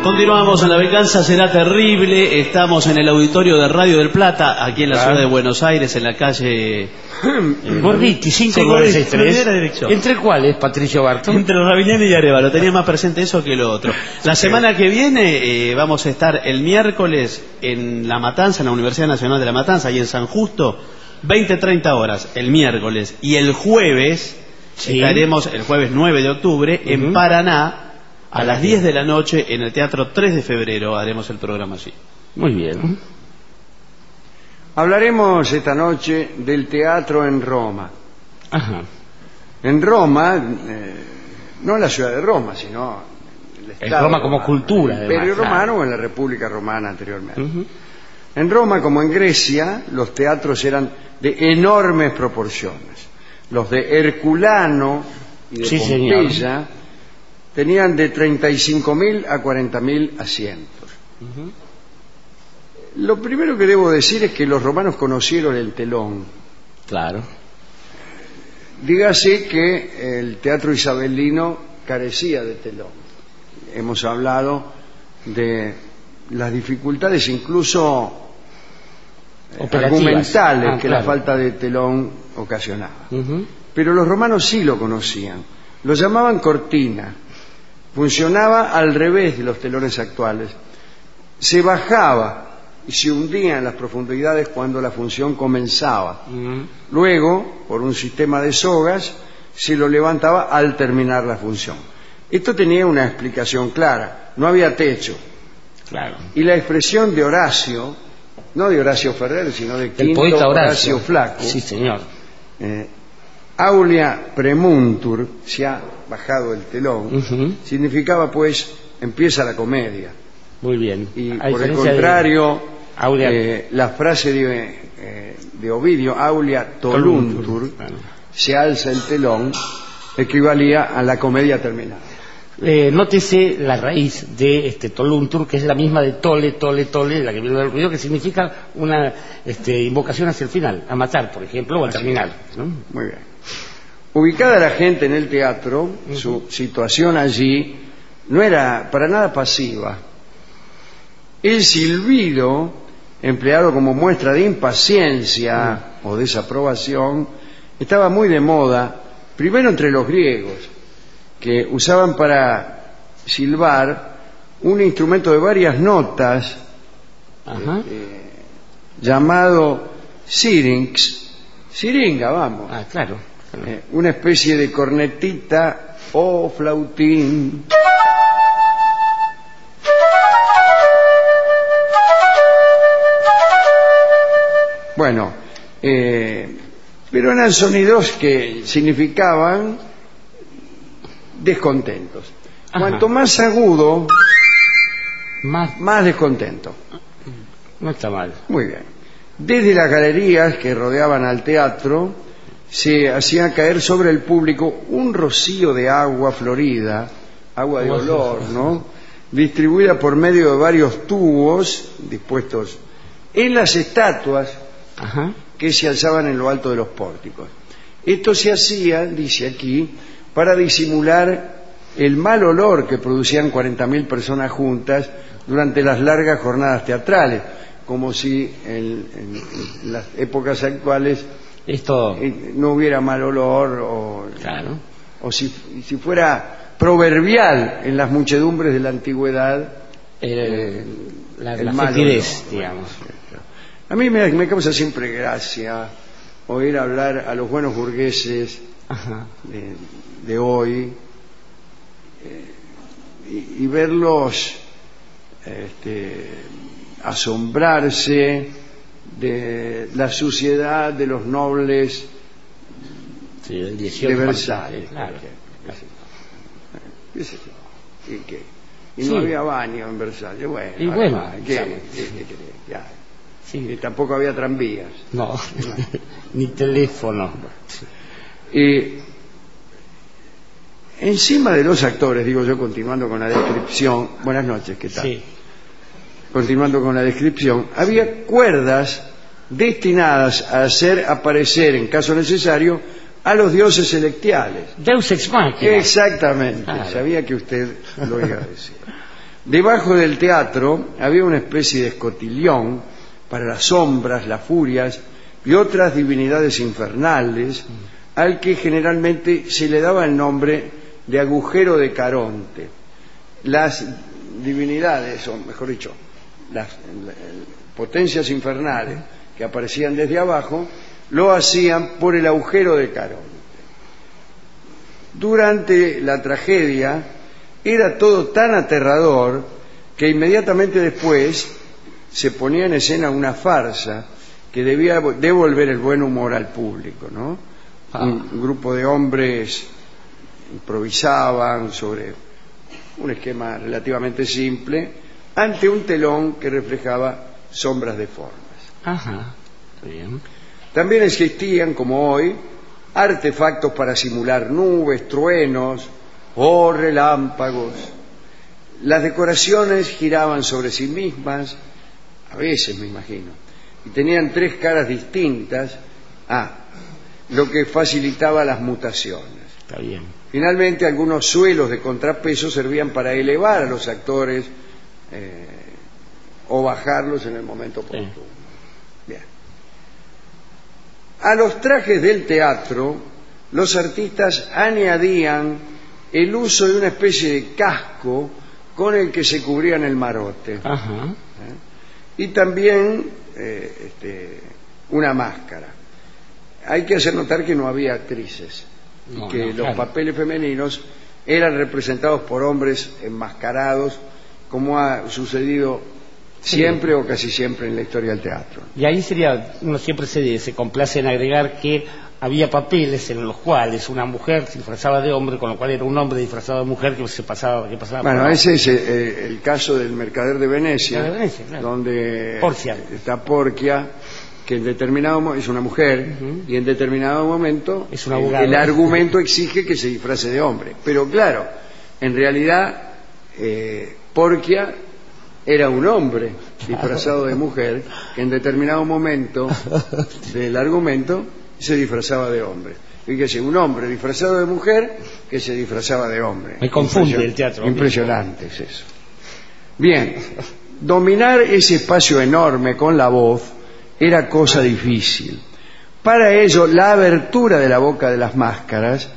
Continuamos en La Venganza Será Terrible. Estamos en el auditorio de Radio del Plata, aquí en la ciudad de Buenos Aires, en la calle Borghitti, 5963. ¿Entre cuáles, Patricio Barton? Entre Ravignani y Arévalo. Tenía más presente eso que lo otro. La semana que viene vamos a estar el miércoles en La Matanza, en la Universidad Nacional de La Matanza, ahí en San Justo, 20-30 horas, el miércoles. Y el jueves estaremos, el jueves 9 de octubre, en Paraná, a las 10 de la noche, en el Teatro 3 de Febrero, haremos el programa allí. Muy bien. Hablaremos esta noche del teatro en Roma. Ajá. En Roma, no en la ciudad de Roma, sino el Estado en Roma como cultura, el Imperio además, Romano o en la República Romana anteriormente. En Roma, como en Grecia, los teatros eran de enormes proporciones. Los de Herculano y de Pompeya tenían de 35.000 a 40.000 asientos. Lo primero que debo decir es que los romanos conocieron el telón. Claro. Dígase que el teatro isabelino carecía de telón. Hemos hablado de las dificultades incluso argumentales que la falta de telón ocasionaba. Pero los romanos sí lo conocían. Lo llamaban cortina. Funcionaba al revés de los telones actuales. Se bajaba y se hundía en las profundidades cuando la función comenzaba. Luego, por un sistema de sogas, se lo levantaba al terminar la función. Esto tenía una explicación clara. No había techo. Claro. Y la expresión de Horacio, no de Horacio Ferrer, sino de Quinto Horacio Flaco. Sí, señor. Aulia premuntur, se ha bajado el telón, significaba pues empieza la comedia. Muy bien. Y por el contrario, la frase de Ovidio, Aulia toluntur, se alza el telón, equivalía a la comedia terminada. Nótese la raíz de toluntur, que es la misma de tole, la que viene del ruido, que significa una invocación hacia el final, a matar, por ejemplo, o a terminar, ¿no? Muy bien. Ubicada la gente en el teatro, su situación allí no era para nada pasiva. El silbido, empleado como muestra de impaciencia o desaprobación, estaba muy de moda, primero entre los griegos, que usaban para silbar un instrumento de varias notas llamado syrinx, siringa, vamos. Claro. Una especie de cornetita o flautín. Bueno, pero eran sonidos que significaban descontentos. Cuanto más agudo, más descontento. No está mal. Muy bien. Desde las galerías que rodeaban al teatro se hacía caer sobre el público un rocío de agua florida, agua de olor, ¿no? Distribuida por medio de varios tubos dispuestos en las estatuas que se alzaban en lo alto de los pórticos. Esto se hacía, dice aquí, para disimular el mal olor que producían 40.000 personas juntas durante las largas jornadas teatrales, como si en las épocas actuales no hubiera mal olor o si fuera proverbial en las muchedumbres de la antigüedad la fetidez, digamos. A mí me causa siempre gracia oír hablar a los buenos burgueses de hoy y verlos asombrarse de la suciedad de los nobles del 18 de Versalles. Y no había baño en Versalles. Y tampoco había tranvías. No, ni teléfono. Encima de los actores, digo yo, continuando con la descripción. Buenas noches, ¿qué tal? Sí. Continuando con la descripción, había cuerdas destinadas a hacer aparecer, en caso necesario, a los dioses celestiales. Deus ex machina. Exactamente, sabía que usted lo iba a decir. Debajo del teatro había una especie de escotillón para las sombras, las furias y otras divinidades infernales, al que generalmente se le daba el nombre de agujero de Caronte. Las divinidades, o mejor dicho, las potencias infernales que aparecían desde abajo, lo hacían por el agujero de Caronte. Durante la tragedia era todo tan aterrador que inmediatamente después se ponía en escena una farsa que debía devolver el buen humor al público, ¿no? Un grupo de hombres improvisaban sobre un esquema relativamente simple ante un telón que reflejaba sombras deformes. Ajá, está bien. También existían, como hoy, artefactos para simular nubes, truenos o relámpagos. Las decoraciones giraban sobre sí mismas, a veces me imagino, y tenían 3 caras distintas, lo que facilitaba las mutaciones. Está bien. Finalmente, algunos suelos de contrapeso servían para elevar a los actores o bajarlos en el momento oportuno. Sí. Bien. A los trajes del teatro, los artistas añadían el uso de una especie de casco con el que se cubrían el marote. Ajá. Y también una máscara. Hay que hacer notar que no había actrices, y que los papeles femeninos eran representados por hombres enmascarados, como ha sucedido siempre o casi siempre en la historia del teatro. Y ahí uno siempre se complace en agregar que había papeles en los cuales una mujer se disfrazaba de hombre, con lo cual era un hombre disfrazado de mujer que pasaba. Bueno, ese es el caso del Mercader de Venecia, claro. Donde Porcia. está Porcia, que en determinado momento es una mujer, y en determinado momento es un abogado. El argumento exige que se disfrace de hombre. Pero claro, en realidad Porcia era un hombre disfrazado de mujer, que en determinado momento del argumento se disfrazaba de hombre. Fíjese, un hombre disfrazado de mujer que se disfrazaba de hombre. Me confunde el teatro. Impresionante es eso. Bien, dominar ese espacio enorme con la voz era cosa difícil. Para ello, la abertura de la boca de las máscaras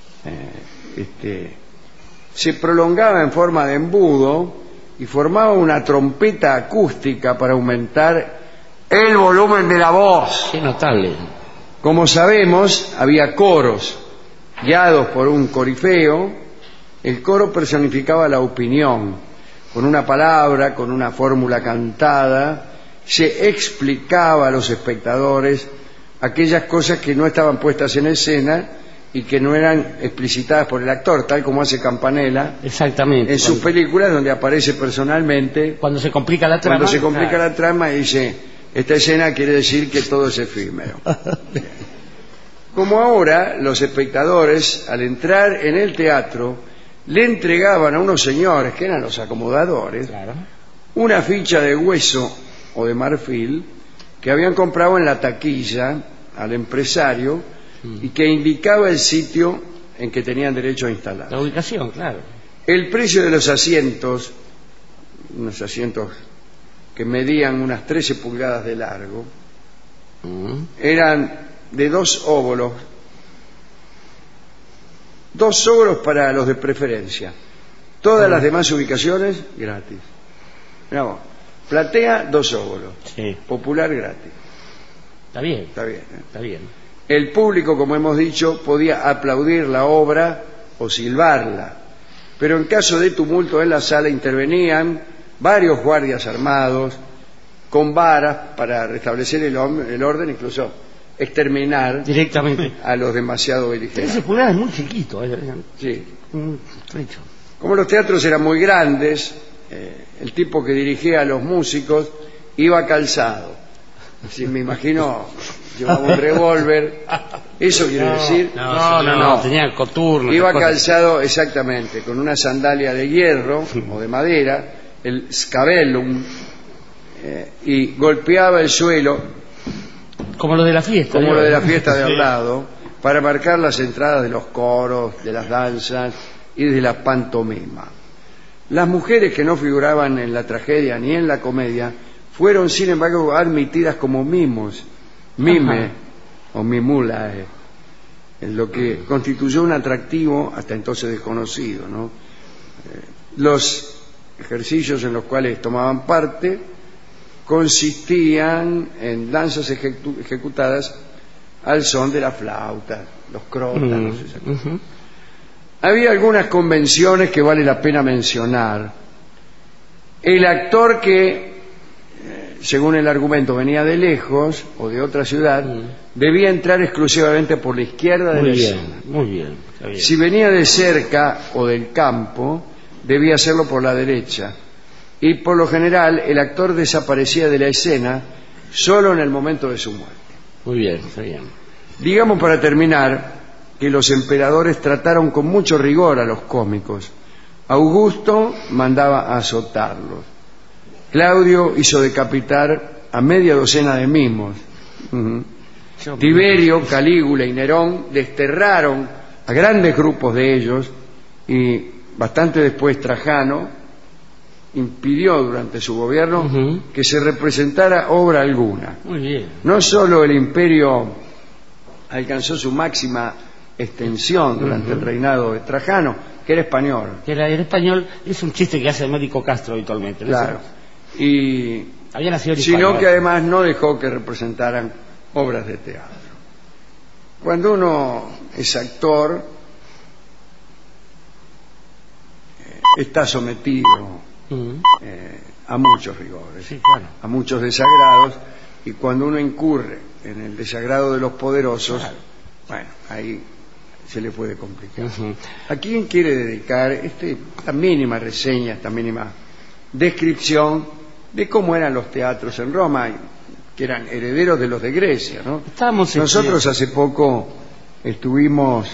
se prolongaba en forma de embudo y formaba una trompeta acústica para aumentar el volumen de la voz. Qué notable. Como sabemos, había coros guiados por un corifeo. El coro personificaba la opinión. Con una palabra, con una fórmula cantada, se explicaba a los espectadores aquellas cosas que no estaban puestas en escena y que no eran explicitadas por el actor, tal como hace Campanella. Exactamente. En sus películas, donde aparece personalmente. Cuando se complica la trama. Cuando se complica la trama y dice: esta escena quiere decir que todo es efímero. Como ahora, los espectadores, al entrar en el teatro, le entregaban a unos señores, que eran los acomodadores, claro, una ficha de hueso o de marfil que habían comprado en la taquilla al empresario y que indicaba el sitio en que tenían derecho a instalar. La ubicación, claro. El precio de los asientos, unos asientos que medían unas 13 pulgadas de largo, eran de 2 óbolos. 2 óbolos para los de preferencia. Todas las demás ubicaciones, gratis. Mirá vos, platea, 2 óbolos. Sí. Popular, gratis. Está bien. Está bien, Está bien. El público, como hemos dicho, podía aplaudir la obra o silbarla. Pero en caso de tumulto en la sala intervenían varios guardias armados con varas para restablecer el orden, incluso exterminar directamente a los demasiado beligerantes. 13 pulgadas es muy chiquito. Sí. Estrecho. Como los teatros eran muy grandes, el tipo que dirigía a los músicos iba calzado. Así me imagino, llevaba un revólver. Eso quiere decir. No, tenía coturno. Iba calzado exactamente, con una sandalia de hierro o de madera, el scabellum, y golpeaba el suelo. Como lo de la fiesta. Como lo de la fiesta de al lado, para marcar las entradas de los coros, de las danzas y de la pantomima. Las mujeres que no figuraban en la tragedia ni en la comedia fueron, sin embargo, admitidas como mimos, mime o mimulae, en lo que constituyó un atractivo hasta entonces desconocido, ¿no? Los ejercicios en los cuales tomaban parte consistían en danzas ejecutadas al son de la flauta, los crótanos, esas cosas. Había algunas convenciones que vale la pena mencionar. El actor que, según el argumento, venía de lejos o de otra ciudad, debía entrar exclusivamente por la izquierda de la escena. Muy bien, está bien. Si venía de cerca o del campo, debía hacerlo por la derecha. Y por lo general, el actor desaparecía de la escena solo en el momento de su muerte. Muy bien, está bien. Digamos, para terminar, que los emperadores trataron con mucho rigor a los cómicos. Augusto mandaba azotarlos. Claudio hizo decapitar a media docena de mimos. Tiberio, Calígula y Nerón desterraron a grandes grupos de ellos, y bastante después Trajano impidió durante su gobierno que se representara obra alguna. Muy bien. No solo el imperio alcanzó su máxima extensión durante el reinado de Trajano, que era español. Que el español es un chiste que hace el médico Castro habitualmente, ¿no? Claro. Y había nacido en sino España, que además no dejó que representaran obras de teatro. Cuando uno es actor, está sometido a muchos rigores, sí, claro, a muchos desagrados, y cuando uno incurre en el desagrado de los poderosos, claro, bueno, ahí se le puede complicar. ¿A quién quiere dedicar esta mínima reseña, esta mínima descripción de cómo eran los teatros en Roma, que eran herederos de los de Grecia, ¿no? Nosotros hace poco estuvimos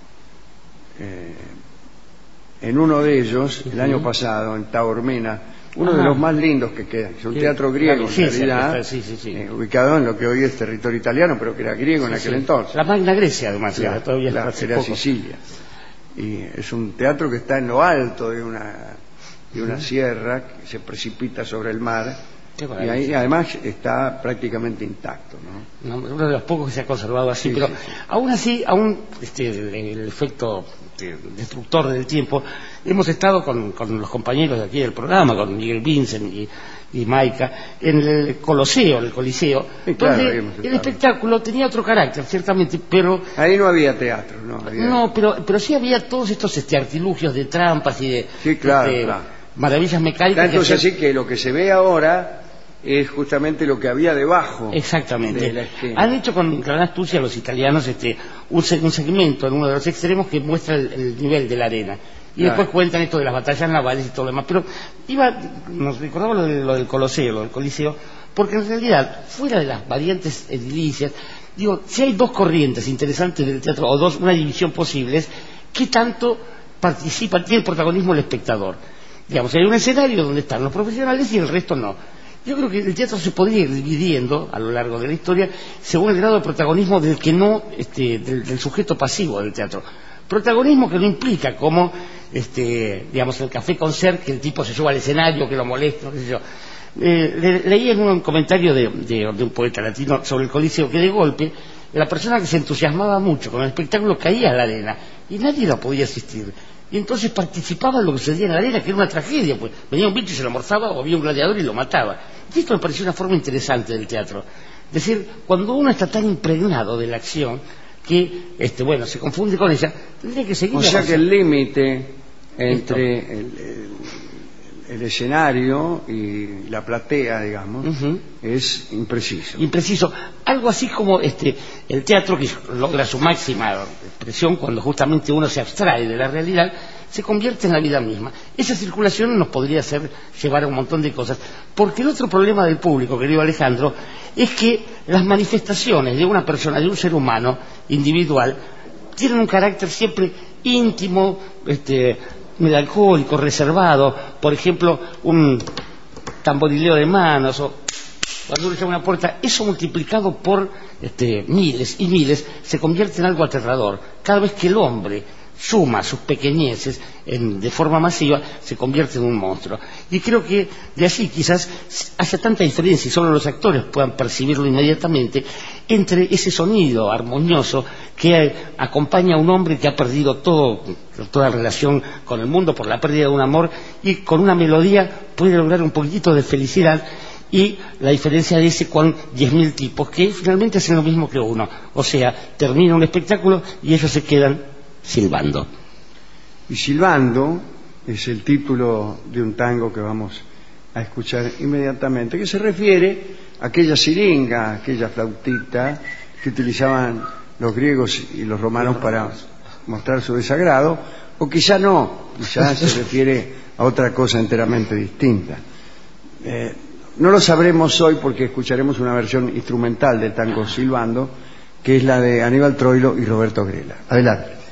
en uno de ellos, el año pasado, en Taormina, uno de los más lindos que quedan. Es un teatro griego, en realidad, ubicado en lo que hoy es territorio italiano, pero que era griego en aquel entonces. La Magna Grecia, además, todavía era Sicilia. Y es un teatro que está en lo alto de una sierra que se precipita sobre el mar, y ahí además está prácticamente intacto, ¿no? Uno de los pocos que se ha conservado así, pero sí. Aún así, el efecto destructor del tiempo, hemos estado con los compañeros de aquí del programa, con Miguel Vincent y Maica, en el Coliseo, sí, claro, donde el espectáculo tenía otro carácter, ciertamente, pero... Ahí no había teatro, No, pero sí había todos estos artilugios de trampas y de... Sí, claro, maravillas mecánicas. Tanto es así que lo que se ve ahora es justamente lo que había debajo. Exactamente. De la escena. Han hecho con gran astucia los italianos un segmento en uno de los extremos que muestra el nivel de la arena. Y después cuentan esto de las batallas navales y todo lo demás. Pero nos recordaba lo del Coliseo, porque en realidad, fuera de las variantes edilicias, si hay dos corrientes interesantes del teatro, o una división posible, ¿qué tanto tiene el protagonismo el espectador? Digamos, hay un escenario donde están los profesionales y el resto no. Yo creo que el teatro se podría ir dividiendo a lo largo de la historia según el grado de protagonismo del que no, del sujeto pasivo del teatro. Protagonismo que no implica como, digamos, el café concert, que el tipo se suba al escenario, que lo molesta, no sé yo. Leí en un comentario de un poeta latino sobre el Coliseo que de golpe la persona que se entusiasmaba mucho con el espectáculo caía a la arena y nadie la podía asistir. Y entonces participaba en lo que sucedía en la arena, que era una tragedia, pues venía un bicho y se lo almorzaba, o había un gladiador y lo mataba. Y esto me pareció una forma interesante del teatro. Es decir, cuando uno está tan impregnado de la acción que, se confunde con ella, tendría que seguir. O sea que el límite entre el escenario y la platea, digamos, es impreciso. Impreciso. Algo así como el teatro, que logra su máxima expresión cuando justamente uno se abstrae de la realidad, se convierte en la vida misma. Esa circulación nos podría hacer llevar a un montón de cosas. Porque el otro problema del público, querido Alejandro, es que las manifestaciones de una persona, de un ser humano individual, tienen un carácter siempre íntimo, melancólico, reservado. Por ejemplo, un tamborileo de manos, o cuando uno llama una puerta, eso multiplicado por miles y miles se convierte en algo aterrador. Cada vez que el hombre suma sus pequeñeces de forma masiva, se convierte en un monstruo. Y creo que de allí quizás haya tanta diferencia, y solo los actores puedan percibirlo inmediatamente, entre ese sonido armonioso que acompaña a un hombre que ha perdido toda relación con el mundo por la pérdida de un amor, y con una melodía puede lograr un poquitito de felicidad. Y la diferencia de ese con 10.000 tipos que finalmente hacen lo mismo que uno, o sea, termina un espectáculo y ellos se quedan silbando. Y Silbando es el título de un tango que vamos a escuchar inmediatamente, que se refiere a aquella siringa, aquella flautita que utilizaban los griegos y los romanos para mostrar su desagrado, o quizá no, quizá se refiere a otra cosa enteramente distinta. No lo sabremos hoy porque escucharemos una versión instrumental del tango Silbando, que es la de Aníbal Troilo y Roberto Grela. Adelante.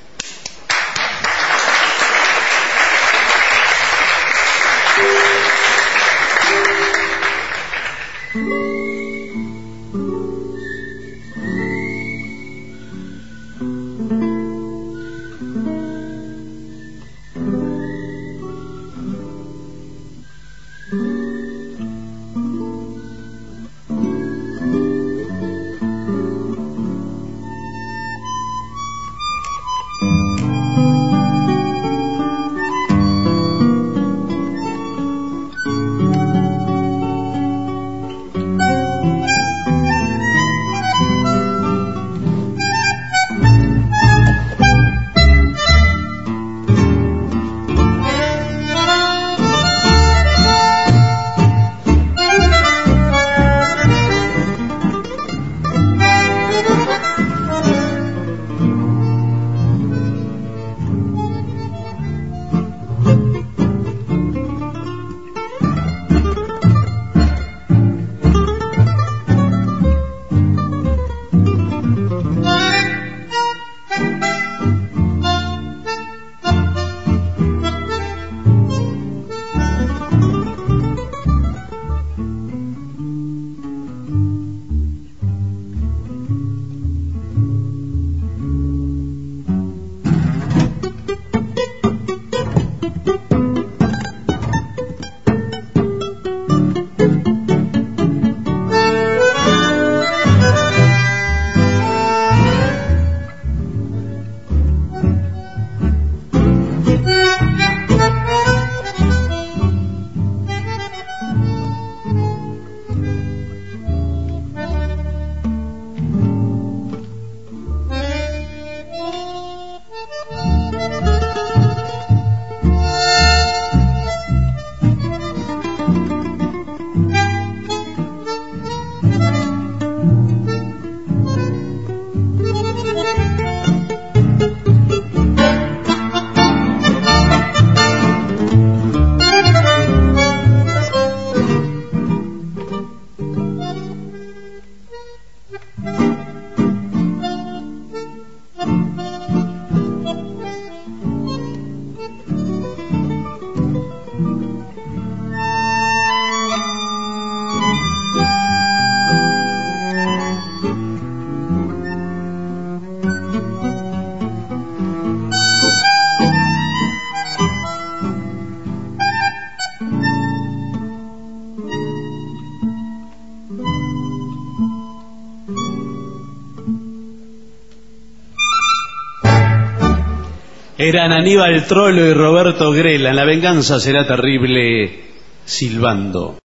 Eran Aníbal Troilo y Roberto Grela. En La venganza será terrible, silbando.